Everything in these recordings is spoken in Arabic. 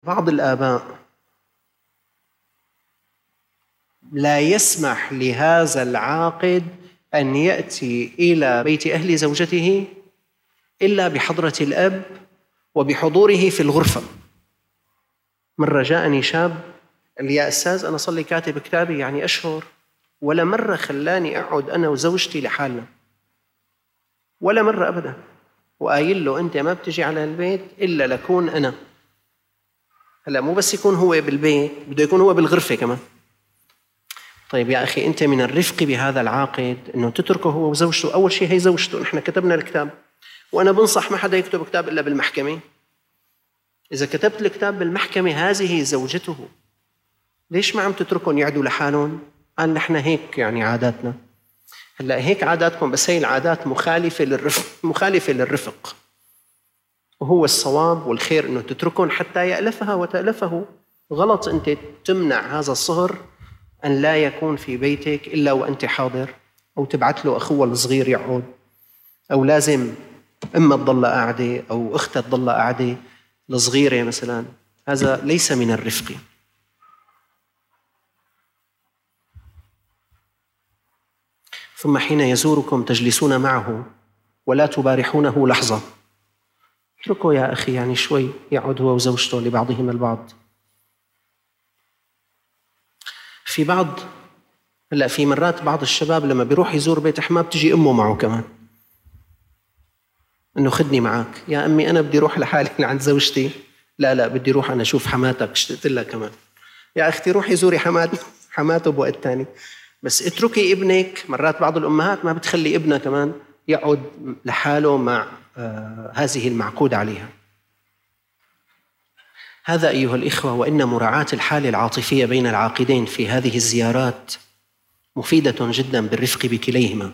بعض الآباء لا يسمح لهذا العاقد أن يأتي إلى بيت أهل زوجته إلا بحضرة الأب وبحضوره في الغرفة. مرة جاءني شاب قال لي: يا أستاذ، أنا صلي كاتب كتابي يعني أشهر، ولا مرة خلاني أقعد أنا وزوجتي لحالنا، ولا مرة أبدا، وقايل له: أنت ما بتجي على البيت إلا لكون أنا. هلا مو بس يكون هو بالبيت، بده يكون هو بالغرفة كمان. طيب يا أخي، أنت من الرفق بهذا العاقد أنه تتركه هو وزوجته. أول شيء هي زوجته، نحن كتبنا الكتاب، وأنا بنصح ما حدا يكتب كتاب إلا بالمحكمة. إذا كتبت الكتاب بالمحكمة هذه زوجته، ليش ما عم تتركهم يعدوا لحالهم؟ قال: نحن هيك يعني عاداتنا. هلا هيك عاداتكم، بس هي العادات مخالفة للرفق، وهو الصواب والخير أنه تتركهم حتى يألفها وتألفه. غلط أنت تمنع هذا الصهر أن لا يكون في بيتك إلا وأنت حاضر، أو تبعت له أخوه الصغير يقعد، أو لازم أمه تضل قاعدة أو أختها تضل قاعدة الصغيرة مثلا. هذا ليس من الرفق. ثم حين يزوركم تجلسون معه ولا تبارحونه لحظة. اتركوا يا أخي يعني شوي يقعد هو وزوجته لبعضهم البعض. في مرات بعض الشباب لما بيروح يزور بيت حماه بتجي أمه معه كمان، إنه خدني معك يا أمي، أنا بدي روح لحالي لعند زوجتي. لا بدي روح أنا أشوف حماتك، اشتقت لها كمان. يا أختي روحي زوري حماته بوقت تاني، بس اتركي ابنك. مرات بعض الأمهات ما بتخلي ابنها كمان يقعد لحاله مع هذه المعقود عليها. هذا أيها الإخوة، وإن مراعاة الحالة العاطفية بين العاقدين في هذه الزيارات مفيدة جدا بالرفق بكليهما،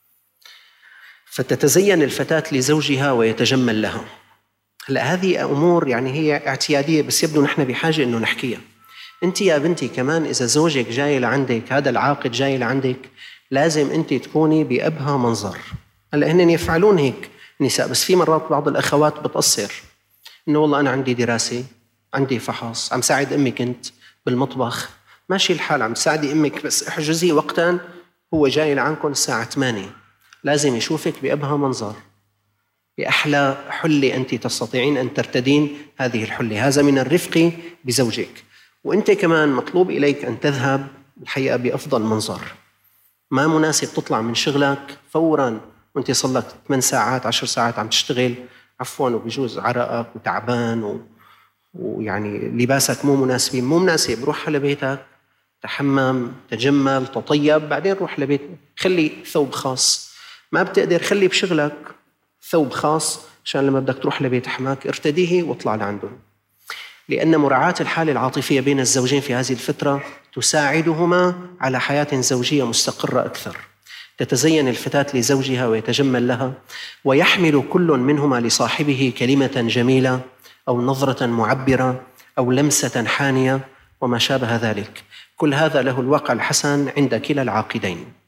فتتزين الفتاة لزوجها ويتجمل لها. هلا هذه أمور يعني هي اعتيادية، بس يبدو نحن بحاجة إنه نحكيها. أنت يا بنتي كمان إذا زوجك جاي لعندك، هذا العاقد جاي لعندك، لازم أنت تكوني بأبهى منظر. هلا هن يفعلون هيك نساء، بس في مرات بعض الأخوات بتقصر، إنه والله أنا عندي دراسة، عندي فحص، عم ساعد أمي كنت بالمطبخ، ماشي الحال عم تساعدي أمك، بس احجزي وقتا هو جاي لعنكم الساعة 8. لازم يشوفك بأبهى منظر، بأحلى حلة أنت تستطيعين أن ترتدين هذه الحلة. هذا من الرفق بزوجك. وأنت كمان مطلوب إليك أن تذهب الحقيقة بأفضل منظر. ما مناسب تطلع من شغلك فوراً وأنت صلك 8 ساعات 10 ساعات عم تشتغل، عفواً، وبجوز عرقك وتعبان ويعني لباسك مو مناسب. روح على بيتك، تحمم، تجمل، تطيب، بعدين روح لبيتك. خلي ثوب خاص. ما بتقدر خلي بشغلك ثوب خاص عشان لما بدك تروح لبيت حماك ارتديه واطلع لعندهم. لأن مراعاة الحالة العاطفية بين الزوجين في هذه الفترة تساعدهما على حياة زوجية مستقرة أكثر. تتزين الفتاة لزوجها ويتجمل لها، ويحمل كل منهما لصاحبه كلمة جميلة أو نظرة معبرة أو لمسة حانية وما شابه ذلك. كل هذا له الواقع الحسن عند كلا العاقدين.